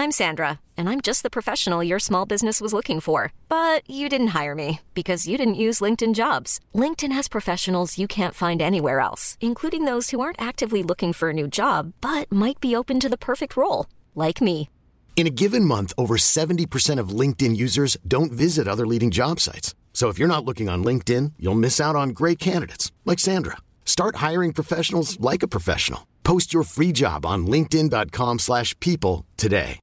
I'm Sandra, and I'm just the professional your small business was looking for. But you didn't hire me because you didn't use LinkedIn Jobs. LinkedIn has professionals you can't find anywhere else, including those who aren't actively looking for a new job, but might be open to the perfect role, like me. In a given month, over 70% of LinkedIn users don't visit other leading job sites. So if you're not looking on LinkedIn, you'll miss out on great candidates like Sandra. Start hiring professionals like a professional. Post your free job on linkedin.com/people today.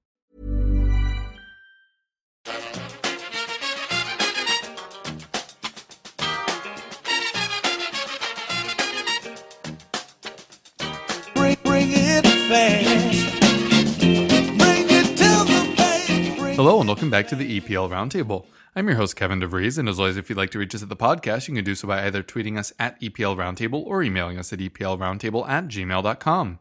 Bring it fast. Bring it to the bank. Hello and welcome back to the EPL Roundtable. I'm your host Kevin DeVries, and as always, if you'd like to reach us at the podcast, you can do so by either tweeting us at EPL Roundtable or emailing us at eplroundtable@gmail.com.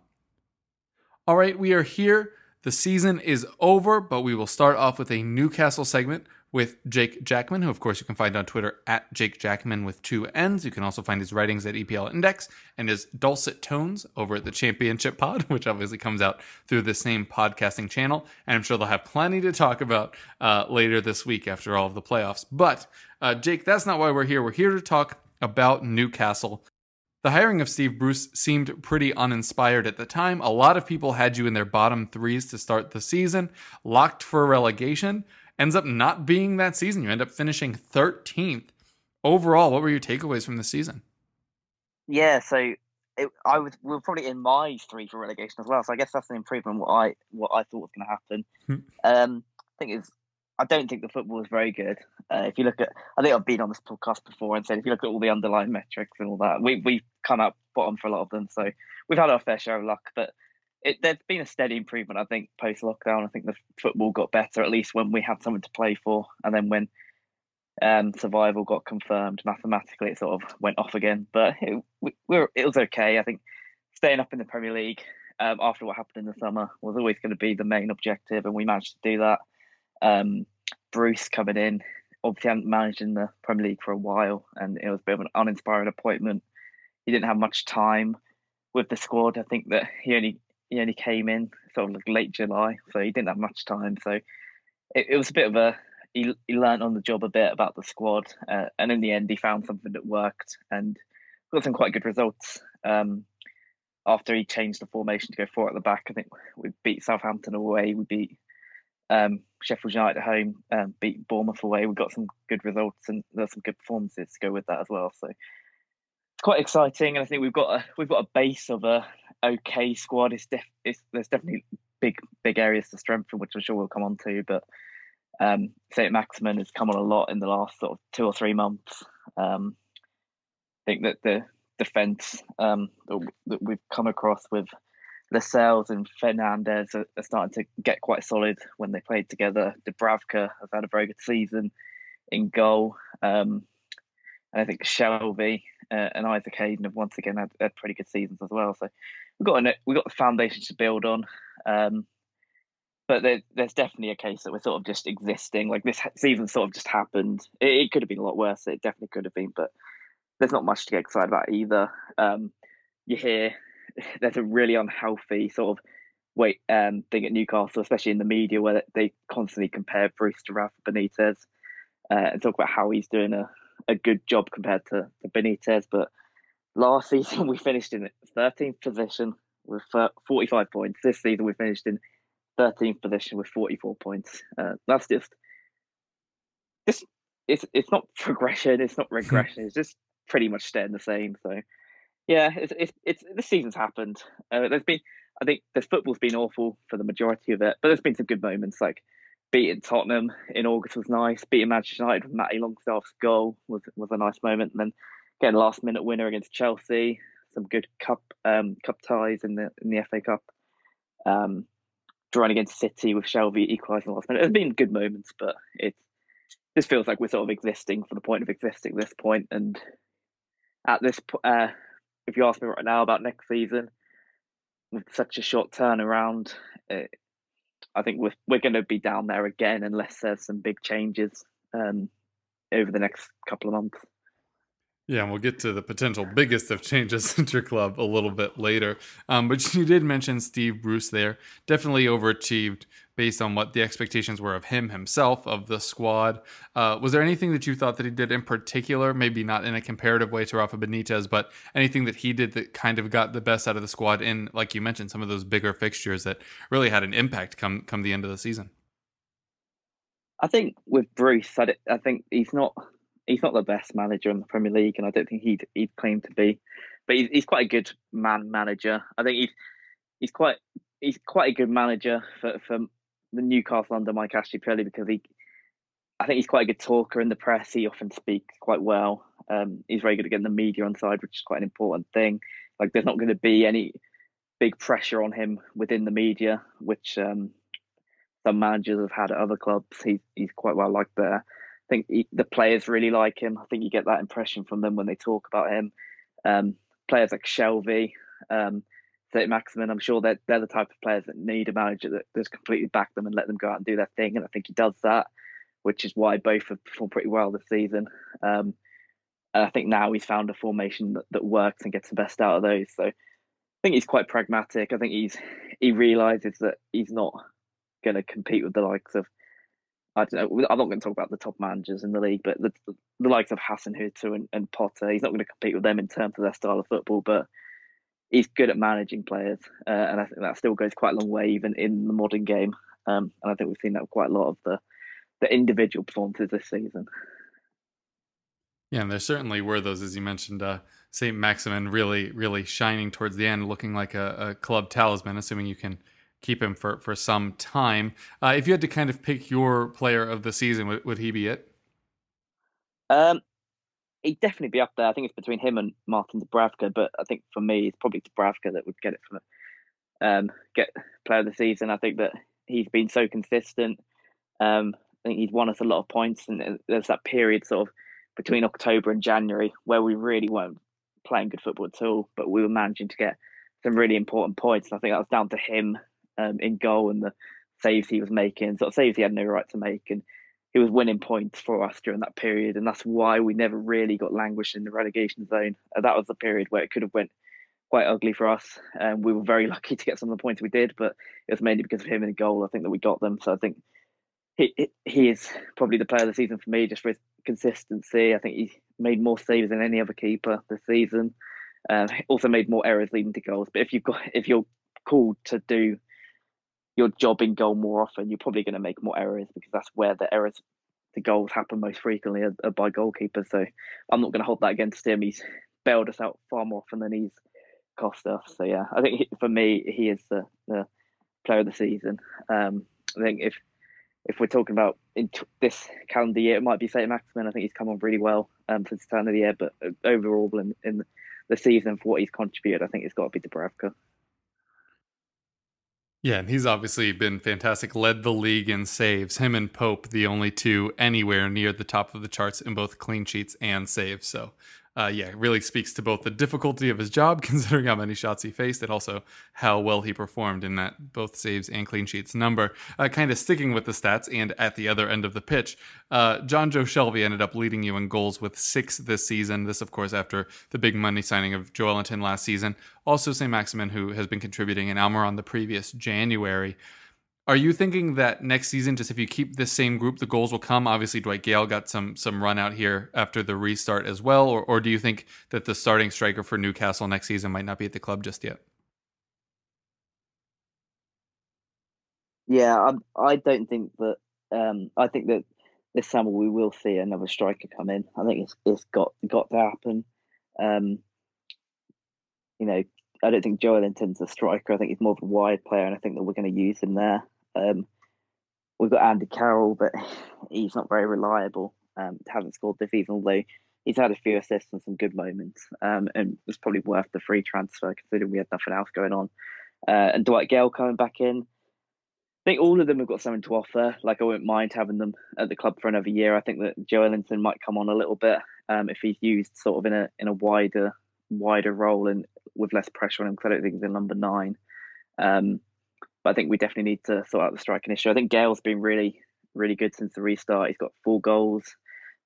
All right, we are here. The season is over, but we will start off with a Newcastle segment with Jake Jackman, who of course you can find on Twitter at Jake Jackman with 2 N's. You can also find his writings at EPL Index and his dulcet tones over at the Championship Pod, which obviously comes out through the same podcasting channel. And I'm sure they'll have plenty to talk about later this week after all of the playoffs. But Jake, that's not why we're here. We're here to talk about Newcastle. The hiring of Steve Bruce seemed pretty uninspired at the time. A lot of people had you in their bottom threes to start the season, locked for relegation. Ends up not being that season. You end up finishing 13th. Overall, what were your takeaways from the season? Yeah, so we were probably in my 3 for relegation as well. So I guess that's an improvement on what I thought was going to happen. I don't think the football was very good. If you look at, I think I've been on this podcast before and said if you look at all the underlying metrics and all that, we've come out bottom for a lot of them. So we've had our fair share of luck, but there's been a steady improvement, I think, post-lockdown. I think the football got better, at least when we had something to play for. And then when survival got confirmed, mathematically, it sort of went off again. But it was okay. I think staying up in the Premier League after what happened in the summer was always going to be the main objective, and we managed to do that. Bruce coming in, obviously hadn't managed in the Premier League for a while, and it was a bit of an uninspiring appointment. He didn't have much time with the squad. I think that he only came in sort of like late July, so he didn't have much time. So it was a bit of he learned on the job a bit about the squad, and in the end he found something that worked and got some quite good results. After he changed the formation to go 4 at the back, I think we beat Southampton away, we beat Sheffield United at home, beat Bournemouth away. We got some good results and there's some good performances to go with that as well. So it's quite exciting, and I think we've got a base of a okay squad. There's definitely big areas to strengthen, which I'm sure we'll come on to. But Saint Maximin has come on a lot in the last sort of 2 or 3 months. I think that the defence that we've come across with Lascelles and Fernandez are starting to get quite solid when they played together. Dubravka has had a very good season in goal. And I think Shelby and Isaac Hayden have once again had pretty good seasons as well. So we've got the foundation to build on. But there's definitely a case that we're sort of just existing. Like this season sort of just happened. It could have been a lot worse. It definitely could have been, but there's not much to get excited about either. You hear there's a really unhealthy sort of thing at Newcastle, especially in the media, where they constantly compare Bruce to Rafa Benitez and talk about how he's doing a good job compared to Benitez. But last season we finished in 13th position with 45 points. This season we finished in 13th position with 44 points. That's just it's not progression, it's not regression. It's just pretty much staying the same. So yeah, it's this season's happened. I think the football's been awful for the majority of it, but there's been some good moments, like beating Tottenham in August was nice. Beating Manchester United with Matty Longstaff's goal was a nice moment, and then getting a last minute winner against Chelsea. Some good cup ties in the FA Cup. Drawing against City with Shelby equalising last minute. There's been good moments, but this feels like we're sort of existing for the point of existing at this point. And at this, if you ask me right now about next season, with such a short turnaround, I think we're going to be down there again unless there's some big changes over the next couple of months. Yeah, and we'll get to the potential biggest of changes at your club a little bit later. But you did mention Steve Bruce there. Definitely overachieved based on what the expectations were of him himself, of the squad. Was there anything that you thought that he did in particular, maybe not in a comparative way to Rafa Benitez, but anything that he did that kind of got the best out of the squad in, like you mentioned, some of those bigger fixtures that really had an impact come the end of the season? I think with Bruce, I think he's not the best manager in the Premier League, and I don't think he'd claim to be. But he's quite a good manager. I think he's quite he's quite a good manager for the Newcastle under Mike Ashley purely because I think he's quite a good talker in the press. He often speaks quite well. He's very good at getting the media on side, which is quite an important thing. Like there's not going to be any big pressure on him within the media, which some managers have had at other clubs. He's quite well liked there. I think the players really like him. I think you get that impression from them when they talk about him. Players like Shelvey, St. Maximin, I'm sure they're the type of players that need a manager that just completely back them and let them go out and do their thing. And I think he does that, which is why both have performed pretty well this season. And I think now he's found a formation that works and gets the best out of those. So I think he's quite pragmatic. I think he realizes that he's not going to compete with the likes of, I don't know, I'm not going to talk about the top managers in the league, but the likes of Hasenhüttl and Potter. He's not going to compete with them in terms of their style of football, but he's good at managing players, and I think that still goes quite a long way even in the modern game. And I think we've seen that with quite a lot of the individual performances this season. Yeah, and there certainly were those, as you mentioned, St. Maximin really, really shining towards the end, looking like a club talisman, assuming you can keep him for some time. If you had to kind of pick your player of the season, would he be it? Um, He'd definitely be up there. I think it's between him and Martin Dubravka, but I think for me, it's probably Dubravka that would get it from get player of the season. I think that he's been so consistent. I think he's won us a lot of points, and there's that period sort of between October and January where we really weren't playing good football at all, but we were managing to get some really important points. And I think that was down to him in goal and the saves he was making, sort of saves he had no right to make, and he was winning points for us during that period, and that's why we never really got languished in the relegation zone. That was the period where it could have went quite ugly for us, and we were very lucky to get some of the points we did, but it was mainly because of him in the goal. I think that we got them, so I think he is probably the player of the season for me, just for his consistency. I think he made more saves than any other keeper this season. Also made more errors leading to goals. But if you're called to do your job in goal more often, you're probably going to make more errors because that's where the errors, the goals happen most frequently are by goalkeepers. So I'm not going to hold that against him. He's bailed us out far more often than he's cost us. So yeah, I think for me he is the player of the season. I think if we're talking about this calendar year, it might be St. Maximin. I think he's come on really well since the turn of the year, but overall in the season for what he's contributed, I think it's got to be Dubravka. Yeah, and he's obviously been fantastic. Led the league in saves. Him and Pope, the only two anywhere near the top of the charts in both clean sheets and saves. So, yeah, it really speaks to both the difficulty of his job, considering how many shots he faced, and also how well he performed in that both saves and clean sheets number. Kind of sticking with the stats and at the other end of the pitch, Jonjo Shelvey ended up leading you in goals with 6 this season. This, of course, after the big money signing of Joelinton last season. Also, St. Maximin, who has been contributing in Almiron the previous January. Are you thinking that next season, just if you keep this same group, the goals will come? Obviously, Dwight Gale got some run out here after the restart as well. Or do you think that the starting striker for Newcastle next season might not be at the club just yet? Yeah, I don't think that. I think that this summer we will see another striker come in. I think it's got to happen. Um, you know, I don't think Joelinton's a striker. I think he's more of a wide player, and I think that we're going to use him there. We've got Andy Carroll, but he's not very reliable. Hasn't scored this season, although he's had a few assists and some good moments. And it's probably worth the free transfer considering we had nothing else going on. And Dwight Gale coming back in. I think all of them have got something to offer. Like I wouldn't mind having them at the club for another year. I think that Joelinton might come on a little bit if he's used sort of in a wider role and with less pressure on him. Because I don't think he's in number 9. But I think we definitely need to sort out the striking issue. I think Gale's been really, really good since the restart. He's got 4 goals.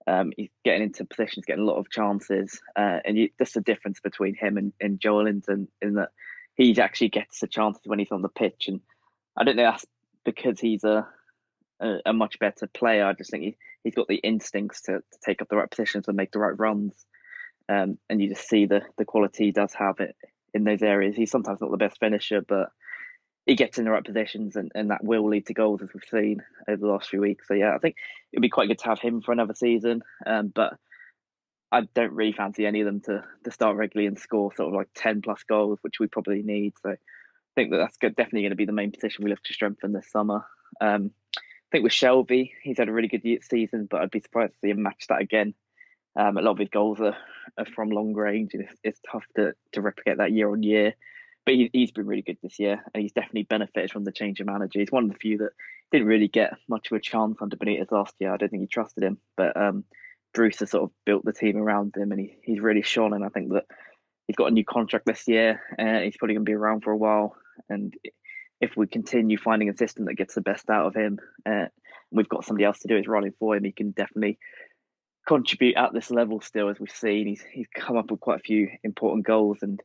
He's getting into positions, getting a lot of chances, that's the difference between him and Joelinton in that he actually gets the chances when he's on the pitch, and I don't know that's because he's a much better player. I just think he's got the instincts to take up the right positions and make the right runs, and you just see the quality he does have it in those areas. He's sometimes not the best finisher, but he gets in the right positions, and that will lead to goals, as we've seen over the last few weeks. So yeah, I think it'd be quite good to have him for another season. But I don't really fancy any of them to start regularly and score sort of like 10 plus goals, which we probably need. So I think that's definitely going to be the main position we look to strengthen this summer. I think with Shelby, he's had a really good season, but I'd be surprised to see him match that again. A lot of his goals are from long range, and it's tough to replicate that year on year. But he's been really good this year, and he's definitely benefited from the change of manager. He's one of the few that didn't really get much of a chance under Benitez last year. I don't think he trusted him, but Bruce has sort of built the team around him, and he's really shone. And I think that he's got a new contract this year, and he's probably going to be around for a while. And if we continue finding a system that gets the best out of him, we've got somebody else to do his running for him, he can definitely contribute at this level still, as we've seen. He's come up with quite a few important goals, and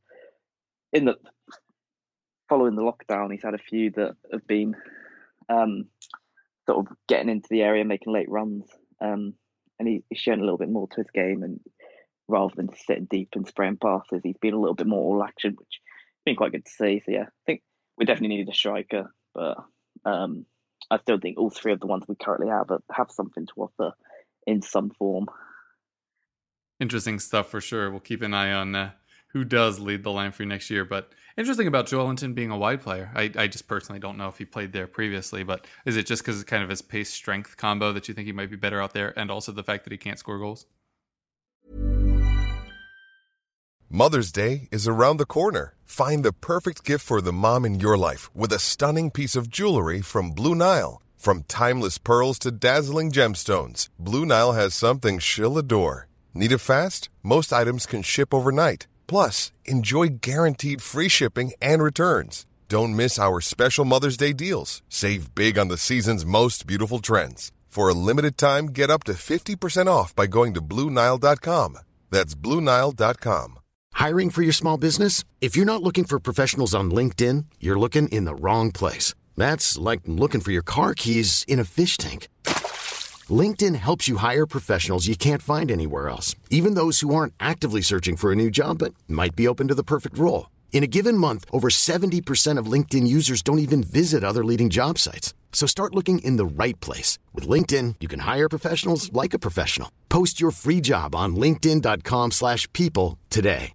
following the lockdown, he's had a few that have been sort of getting into the area, making late runs, and he's shown a little bit more to his game, and rather than just sitting deep and spraying passes, he's been a little bit more all action, which has been quite good to see. So yeah, I think we definitely need a striker, but I still think all three of the ones we currently have something to offer in some form. Interesting stuff for sure. We'll keep an eye on who does lead the line for you next year. But interesting about Joelinton being a wide player. I just personally don't know if he played there previously, but is it just because it's kind of his pace-strength combo that you think he might be better out there, and also the fact that he can't score goals? Mother's Day is around the corner. Find the perfect gift for the mom in your life with a stunning piece of jewelry from Blue Nile. From timeless pearls to dazzling gemstones, Blue Nile has something she'll adore. Need it fast? Most items can ship overnight. Plus, enjoy guaranteed free shipping and returns. Don't miss our special Mother's Day deals. Save big on the season's most beautiful trends. For a limited time, get up to 50% off by going to BlueNile.com. That's BlueNile.com. Hiring for your small business? If you're not looking for professionals on LinkedIn, you're looking in the wrong place. That's like looking for your car keys in a fish tank. LinkedIn helps you hire professionals you can't find anywhere else, even those who aren't actively searching for a new job but might be open to the perfect role. In a given month, over 70% of LinkedIn users don't even visit other leading job sites. So start looking in the right place. With LinkedIn, you can hire professionals like a professional. Post your free job on linkedin.com/people today.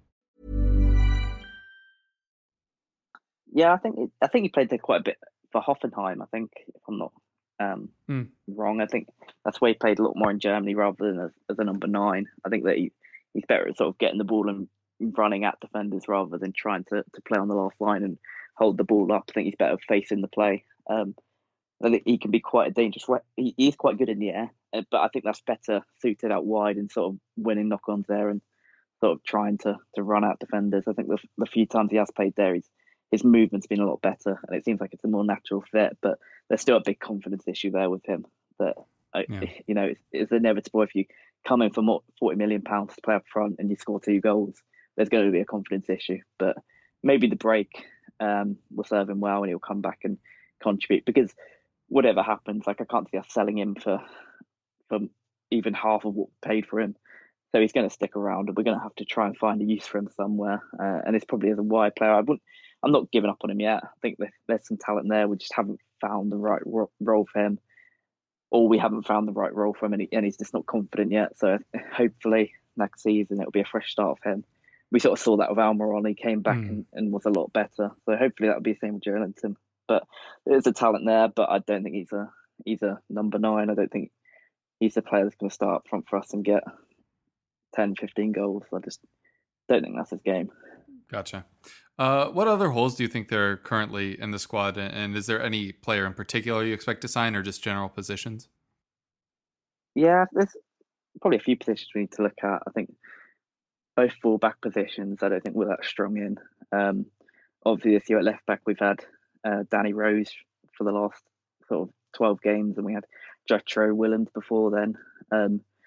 Yeah, I think he played there quite a bit for Hoffenheim. I think, if I'm not wrong, I think that's where he played a lot more in Germany rather than as a number 9. I think that he's better at sort of getting the ball and running at defenders rather than trying to play on the last line and hold the ball up. I think he's better facing the play. I think he can be quite a dangerous. He is quite good in the air, but I think that's better suited out wide and sort of winning knock-ons there and sort of trying to run out defenders. I think the few times he has played there, his movement's been a lot better, and it seems like it's a more natural fit. But there's still a big confidence issue there with him. That it's inevitable if you come in for more £40 million to play up front and you score 2 goals. There's going to be a confidence issue. But maybe the break will serve him well, and he'll come back and contribute. Because whatever happens, I can't see us selling him for even half of what we paid for him. So he's going to stick around, and we're going to have to try and find a use for him somewhere. And it's probably as a wide player. I'm not giving up on him yet. I think there's some talent there. We just haven't found the right role for him, or we haven't found the right role for him, and he's just not confident yet. So hopefully next season it'll be a fresh start for him. We sort of saw that with Almiron. He came back and was a lot better. So hopefully that'll be the same with Joelinton. But there's a talent there, but I don't think he's a number 9. I don't think he's the player that's going to start up front for us and get 10, 15 goals. I just don't think that's his game. Gotcha. What other holes do you think there are currently in the squad? And is there any player in particular you expect to sign, or just general positions? Yeah, there's probably a few positions we need to look at. I think both full-back positions I don't think we're that strong in. Obviously this year at left-back we've had Danny Rose for the last sort of 12 games, and we had Jetro Willems before then.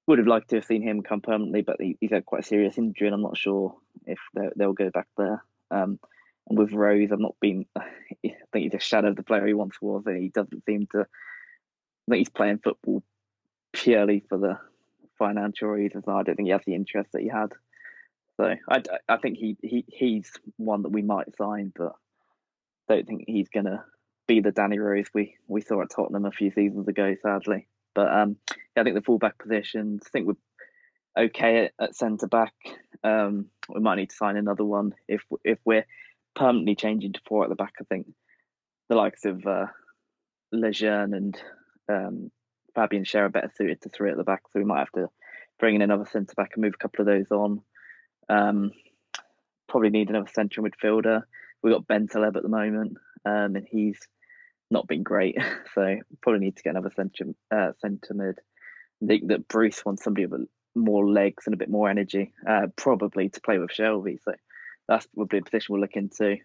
would have liked to have seen him come permanently, but he's had quite a serious injury, and I'm not sure if they'll go back there. And with Rose, I've not been. I think he's a shadow of the player he once was, and he doesn't seem to. I think he's playing football purely for the financial reasons. I don't think he has the interest that he had. So I think he's one that we might sign, but don't think he's gonna be the Danny Rose we saw at Tottenham a few seasons ago, sadly. But yeah, I think the fullback positions. I think we're okay at centre back. We might need to sign another one if we're permanently changing to four at the back. I think the likes of Lejeune and Fabian Schär are better suited to three at the back, so we might have to bring in another centre back and move a couple of those on. Probably need another central midfielder. We've got Ben Taleb at the moment, and he's not been great, so probably need to get another centre mid. I think that Bruce wants somebody with more legs and a bit more energy, probably to play with Shelby. So that's probably a position we'll look into.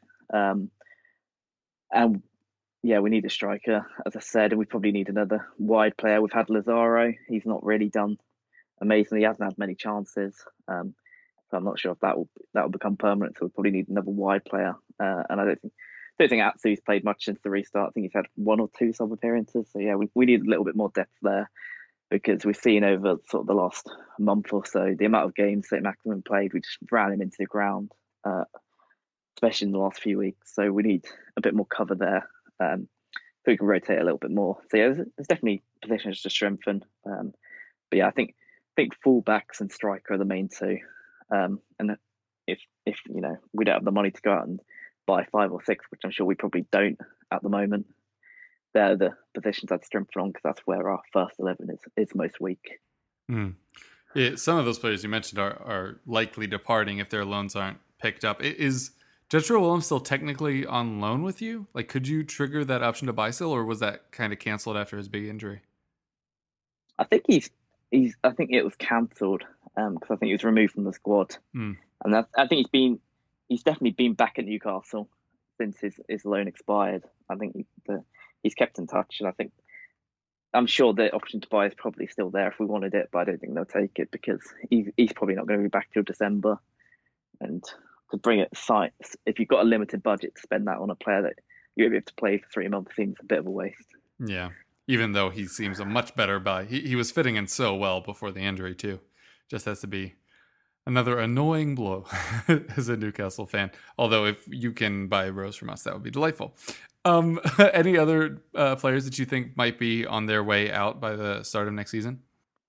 And yeah, we need a striker, as I said, and we probably need another wide player. We've had Lazaro. He's not really done amazingly. He hasn't had many chances. So I'm not sure if that will become permanent. So we probably need another wide player. And I don't think Atsu's played much since the restart. I think he's had one or two sub appearances. So yeah, we need a little bit more depth there, because we've seen over sort of the last month or so the amount of games that Maximin played, we just ran him into the ground, especially in the last few weeks. So we need a bit more cover there, so we can rotate a little bit more. So yeah, there's definitely positions to strengthen. But yeah, I think fullbacks and striker are the main two. And if we don't have the money to go out and buy 5 or 6, which I'm sure we probably don't at the moment, they're the positions I'd strengthen on, because that's where our first 11 is most weak. Yeah, some of those players you mentioned are likely departing if their loans aren't picked up. Is Jetro Willems still technically on loan with you? Like, could you trigger that option to buy still, or was that kind of canceled after his big injury? I think I think it was cancelled because I think he was removed from the squad, and I think he's definitely been back at Newcastle since his loan expired. I think he's kept in touch, and I'm sure the option to buy is probably still there if we wanted it, but I don't think they'll take it because he's probably not going to be back till December. And to bring it sight, if you've got a limited budget to spend that on a player that you'll be able to play for 3 months, seems a bit of a waste. Yeah, even though he seems a much better buy. He was fitting in so well before the injury too. Just has to be another annoying blow as a Newcastle fan. Although if you can buy Rose from us, that would be delightful. Any other players that you think might be on their way out by the start of next season?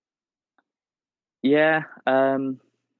Yeah, I'm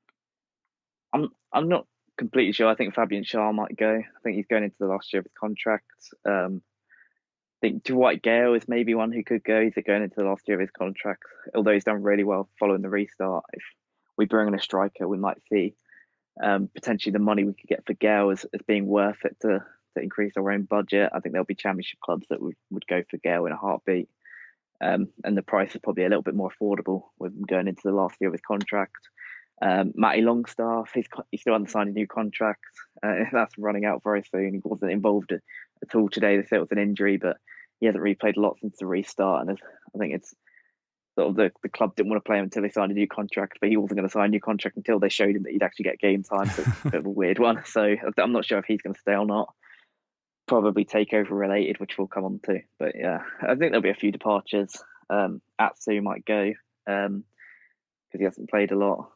not completely sure. I think Fabian Schär might go. I think he's going into the last year of his contract. I think Dwight Gale is maybe one who could go. He's going into the last year of his contract, although he's done really well following the restart. If we bring in a striker, we might see potentially the money we could get for Gale as being worth it to increase our own budget. I think there'll be championship clubs that would go for Gale in a heartbeat. And the price is probably a little bit more affordable with him going into the last year of his contract. Matty Longstaff, he's still hasn't signed a new contract. That's running out very soon. He wasn't involved at all today. They said it was an injury, but he hasn't really played a lot since the restart. And I think it's sort of the club didn't want to play him until they signed a new contract, but he wasn't going to sign a new contract until they showed him that he'd actually get game time. So it's a bit of a weird one. So I'm not sure if he's going to stay or not. Probably takeover related, which we'll come on to. But yeah, I think there'll be a few departures. Atsu might go because he hasn't played a lot.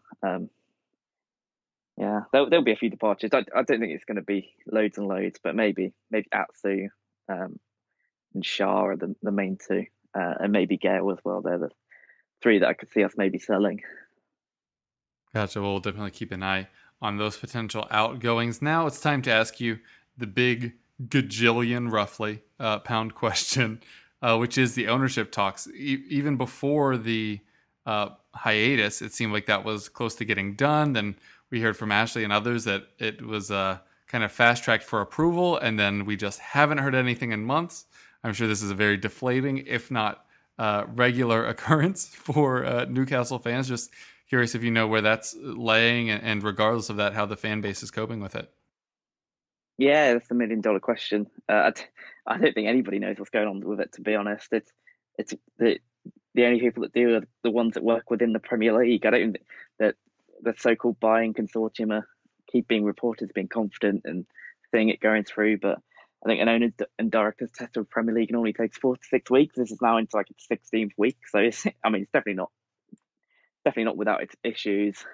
Yeah, there'll be a few departures. I don't think it's going to be loads and loads, but maybe Atsu and Schär are the main two, and maybe Gale as well. They're the 3 that I could see us maybe selling. Gotcha. Well, we'll definitely keep an eye on those potential outgoings. Now it's time to ask you the big gajillion, roughly, pound question, which is the ownership talks. Even before the hiatus, it seemed like that was close to getting done. Then we heard from Ashley and others that it was kind of fast-tracked for approval, and then we just haven't heard anything in months. I'm sure this is a very deflating, if not regular occurrence for Newcastle fans. Just curious if you know where that's laying, and regardless of that, how the fan base is coping with it. Yeah, that's the $1 million question. I don't think anybody knows what's going on with it, to be honest. the only people that do are the ones that work within the Premier League. I don't think that the so-called buying consortium are keep being reported as being confident and seeing it going through, but I think an owner and director's test of the Premier League normally takes 4 to 6 weeks. This is now into like its 16th week, so it's, I mean, it's definitely not without its issues.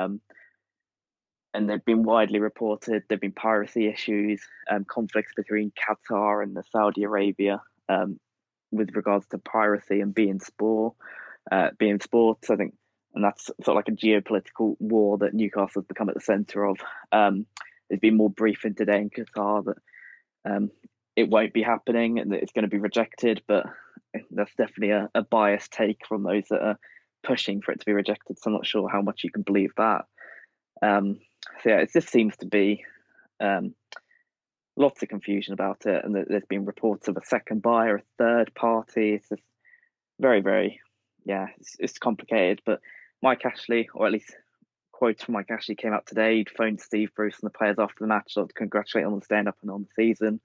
And they've been widely reported. There've been piracy issues, conflicts between Qatar and the Saudi Arabia with regards to piracy and being sports. I think, and that's sort of like a geopolitical war that Newcastle has become at the centre of. There's been more briefing today in Qatar that it won't be happening and that it's going to be rejected, but that's definitely a biased take from those that are pushing for it to be rejected. So I'm not sure how much you can believe that. So yeah, it just seems to be lots of confusion about it, and there's been reports of a second buyer, a third party. It's just very, very, yeah, it's complicated. But Mike Ashley, or at least quotes from Mike Ashley, came out today. He'd phoned Steve Bruce and the players after the match to congratulate on the stand-up and on the season.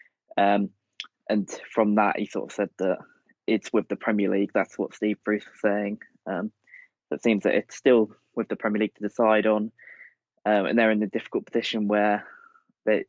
And from that, he sort of said that it's with the Premier League. That's what Steve Bruce was saying. It seems that it's still with the Premier League to decide on. And they're in a difficult position where they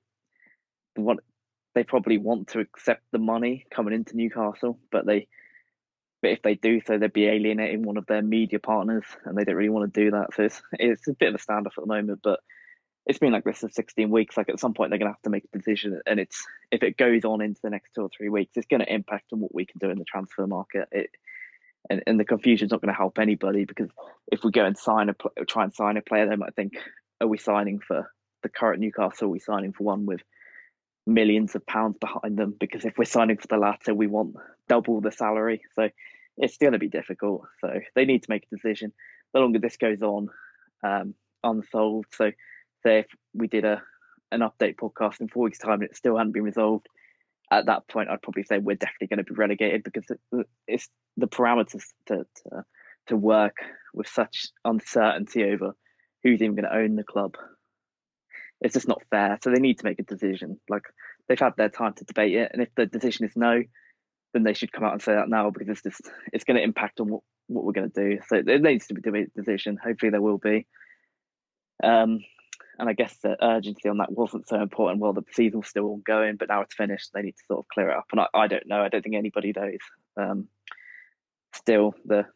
probably want to accept the money coming into Newcastle, but if they do so, they'd be alienating one of their media partners, and they don't really want to do that. So it's a bit of a standoff at the moment, but it's been like this for 16 weeks. Like at some point, they're going to have to make a decision, and if it goes on into the next 2 or 3 weeks, it's going to impact on what we can do in the transfer market. And the confusion's not going to help anybody, because if we go and try and sign a player, they might think, are we signing for the current Newcastle? Are we signing for one with millions of pounds behind them? Because if we're signing for the latter, we want double the salary. So it's going to be difficult. So they need to make a decision. The longer this goes on, unsolved. So say if we did an update podcast in 4 weeks' time and it still hadn't been resolved, at that point, I'd probably say we're definitely going to be relegated, because it's the parameters to work with such uncertainty over who's even going to own the club. It's just not fair. So they need to make a decision. Like, they've had their time to debate it, and if the decision is no, then they should come out and say that now, because it's going to impact on what we're going to do. So there needs to be a decision. Hopefully there will be. And I guess the urgency on that wasn't so important. Well, the season was still ongoing, but now it's finished. They need to sort of clear it up. And I don't know. I don't think anybody knows. Still, the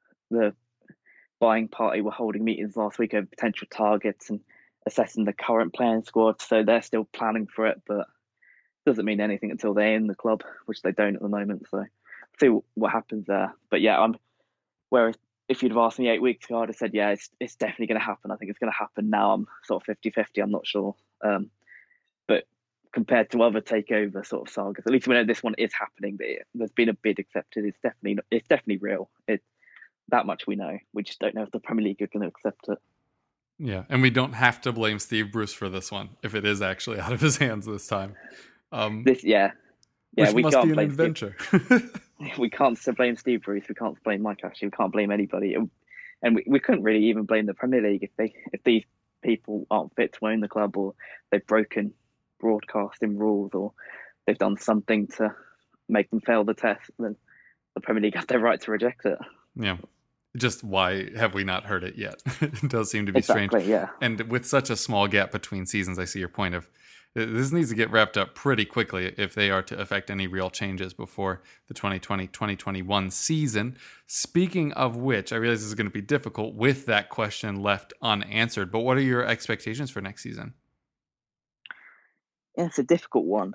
buying party were holding meetings last week over potential targets and assessing the current playing squad. So they're still planning for it, but it doesn't mean anything until they're in the club, which they don't at the moment. So see what happens there. But yeah, whereas if you'd have asked me 8 weeks ago, I'd have said, yeah, it's definitely going to happen. I think it's going to happen now. I'm sort of 50-50. I'm not sure. But compared to other takeover sort of sagas, at least we know this one is happening. But there's been a bid accepted. It's definitely real. That much we know. We just don't know if the Premier League are going to accept it. Yeah, and we don't have to blame Steve Bruce for this one if it is actually out of his hands this time. Which we must can't be an blame adventure. We can't blame Steve Bruce. We can't blame Mike Ashley. We can't blame anybody. And we couldn't really even blame the Premier League if these people aren't fit to own the club, or they've broken broadcasting rules, or they've done something to make them fail the test. Then the Premier League has their right to reject it. Yeah. Just why have we not heard it yet? It does seem to be strange. Yeah. And with such a small gap between seasons, I see your point of this needs to get wrapped up pretty quickly if they are to affect any real changes before the 2020-2021 season. Speaking of which, I realize this is going to be difficult with that question left unanswered, but what are your expectations for next season? Yeah, it's a difficult one.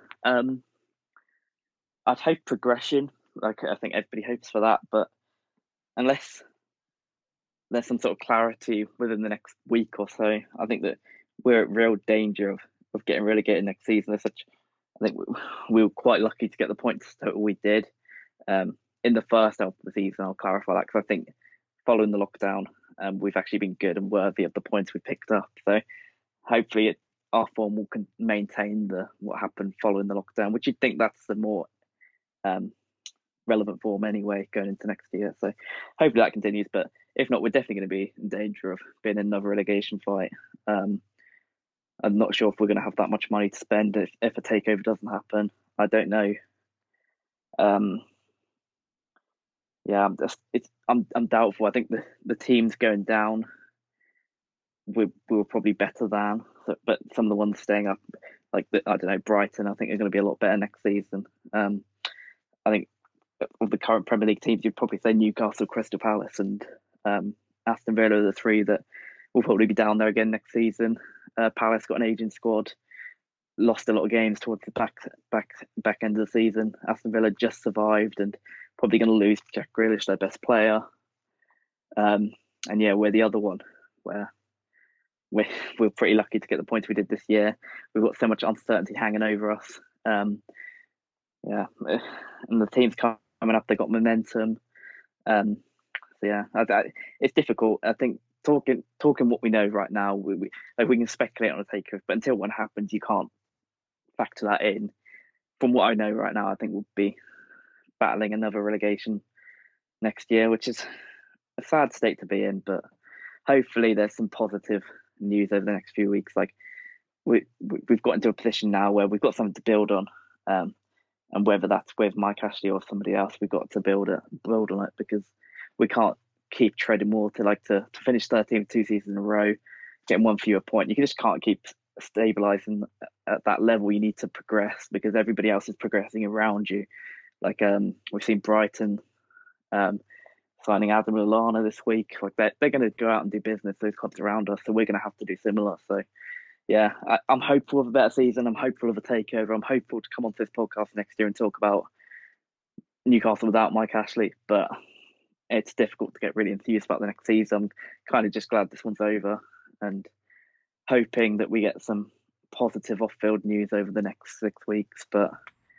I'd hope progression. Like, I think everybody hopes for that, but unless there's some sort of clarity within the next week or so, I think that we're at real danger of getting relegated next season. I think we were quite lucky to get the points total we did in the first half of the season. I'll clarify that, because I think following the lockdown, we've actually been good and worthy of the points we picked up. So hopefully our form will maintain what happened following the lockdown, which you'd think that's the more relevant form anyway going into next year. So hopefully that continues, but if not, we're definitely going to be in danger of being in another relegation fight. I'm not sure if we're going to have that much money to spend if a takeover doesn't happen. I don't know. yeah, I'm doubtful. I think the teams going down, we were probably better than, but some of the ones staying up, like I don't know, Brighton, I think are going to be a lot better next season. I think of the current Premier League teams, you'd probably say Newcastle, Crystal Palace, and Aston Villa are the three that will probably be down there again next season. Palace got an aging squad, lost a lot of games towards the back end of the season. Aston Villa just survived and probably going to lose Jack Grealish, their best player. And yeah, we're the other one where we're pretty lucky to get the points we did this year. We've got so much uncertainty hanging over us. Yeah, and the team's coming up, they've got momentum. So yeah, it's difficult. I think talking what we know right now, we can speculate on a takeover, but until one happens, you can't factor that in. From what I know right now, I think we'll be battling another relegation next year, which is a sad state to be in, but hopefully there's some positive news over the next few weeks. Like we've got into a position now where we've got something to build on, and whether that's with Mike Ashley or somebody else, we've got to build on it, because we can't keep treading water. To finish 13th 2 seasons in a row, getting one fewer point, you just can't keep stabilizing at that level. You need to progress because everybody else is progressing around you. We've seen Brighton signing Adam Lallana this week. They're going to go out and do business, those clubs around us, so we're going to have to do similar. So yeah, I'm hopeful of a better season. I'm hopeful of a takeover. I'm hopeful to come onto this podcast next year and talk about Newcastle without Mike Ashley, but it's difficult to get really enthused about the next season. I'm kind of just glad this one's over and hoping that we get some positive off-field news over the next 6 weeks. But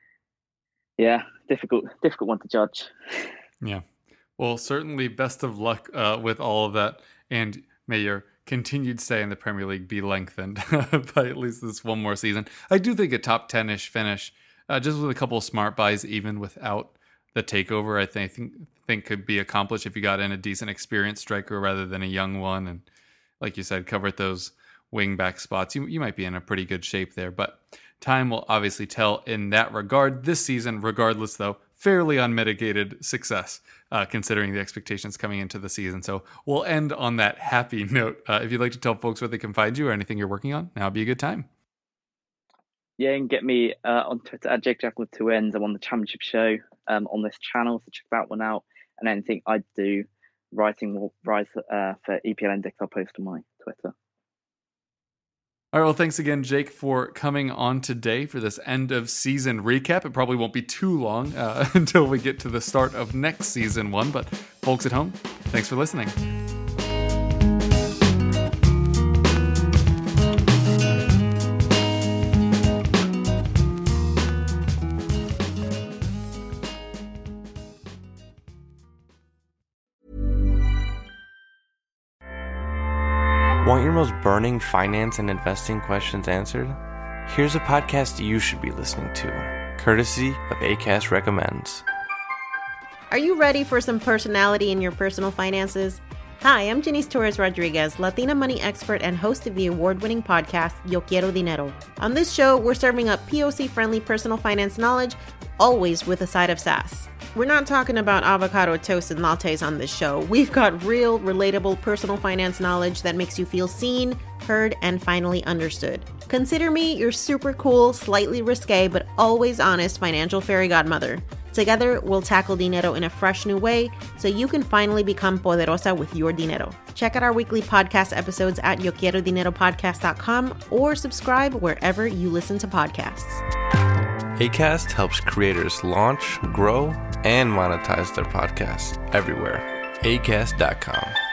yeah, difficult one to judge. Yeah. Well, certainly best of luck with all of that, and may your continued stay in the Premier League be lengthened by at least this one more season. I do think a top 10-ish finish, just with a couple of smart buys, even without the takeover, I think could be accomplished if you got in a decent experienced striker rather than a young one, and like you said, covered those wing back spots. You might be in a pretty good shape there, but time will obviously tell in that regard. This season, regardless, though, fairly unmitigated success, considering the expectations coming into the season. So we'll end on that happy note. If you'd like to tell folks where they can find you or anything you're working on, now would be a good time. Yeah, you can get me on Twitter at Jake Jackal with 2 N's. I'm on the Championship Show on this channel, so check that one out. And anything I do, writing will rise for EPL Index, I'll post on my Twitter. All right, well, thanks again, Jake, for coming on today for this end of season recap. It probably won't be too long until we get to the start of next season one, but folks at home, thanks for listening. Want your most burning finance and investing questions answered? Here's a podcast you should be listening to, courtesy of Acast Recommends. Are you ready for some personality in your personal finances? Hi, I'm Janice Torres Rodriguez, Latina money expert and host of the award-winning podcast, Yo Quiero Dinero. On this show, we're serving up POC-friendly personal finance knowledge, always with a side of sass. We're not talking about avocado toast and lattes on this show. We've got real, relatable personal finance knowledge that makes you feel seen, heard, and finally understood. Consider me your super cool, slightly risque, but always honest financial fairy godmother. Together, we'll tackle dinero in a fresh new way so you can finally become poderosa with your dinero. Check out our weekly podcast episodes at YoQuieroDineroPodcast.com or subscribe wherever you listen to podcasts. Acast helps creators launch, grow, and monetize their podcasts everywhere. Acast.com.